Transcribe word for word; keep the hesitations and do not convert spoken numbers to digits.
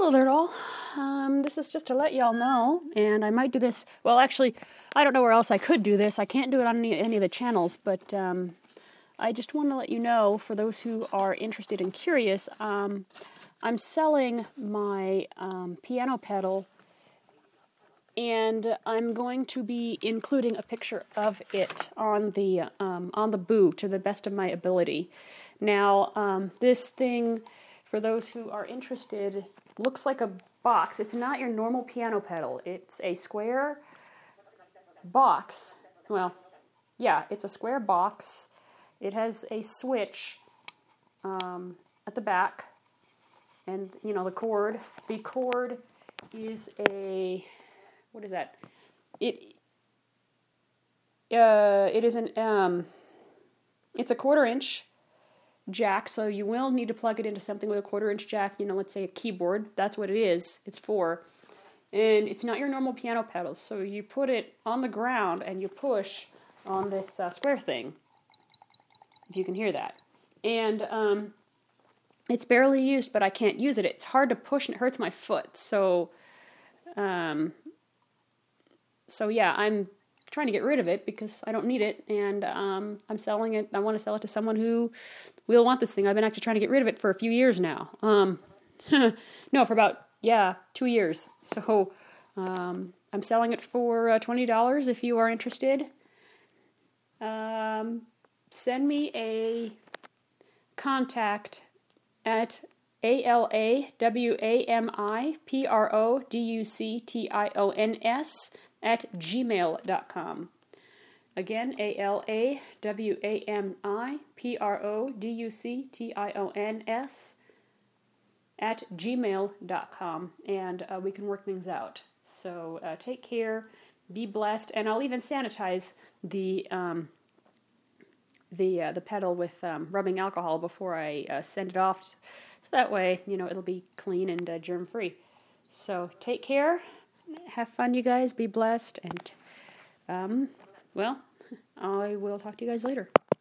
Hello there all. Um, this is just to let y'all know, and I might do this, well actually, I don't know where else I could do this. I can't do it on any, any of the channels, but um, I just want to let you know, for those who are interested and curious, um, I'm selling my um, piano pedal, and I'm going to be including a picture of it on the um, on the boo to the best of my ability. Now, um, this thing, for those who are interested, looks like a box. It's not your normal piano pedal. It's a square box. Well, yeah, it's a square box. It has a switch um, at the back, and you know the cord. The cord is a what is that? It uh, it is an um, it's a quarter inch jack, so you will need to plug it into something with a quarter inch jack, you know, let's say a keyboard. That's what it is. It's for. And it's not your normal piano pedal, so you put it on the ground and you push on this uh, square thing, if you can hear that. And um, it's barely used, but I can't use it. It's hard to push and it hurts my foot. So, um, so yeah, I'm trying to get rid of it because I don't need it, and um, I'm selling it. I want to sell it to someone who will want this thing. I've been actually trying to get rid of it for a few years now. Um, no, for about, yeah, two years. So um, I'm selling it for uh, twenty dollars if you are interested. Um, send me a contact at A L A W A M I P R O D U C T I O N S at gmail dot com. Again, A L A W A M I P R O D U C T I O N S at gmail dot com, and uh, we can work things out. So uh, take care, be blessed, and I'll even sanitize the um, the uh, the pedal with um, rubbing alcohol before I uh, send it off, so that way, you know, it'll be clean and uh, germ free. So take care, have fun, you guys, be blessed, and um, well, I will talk to you guys later.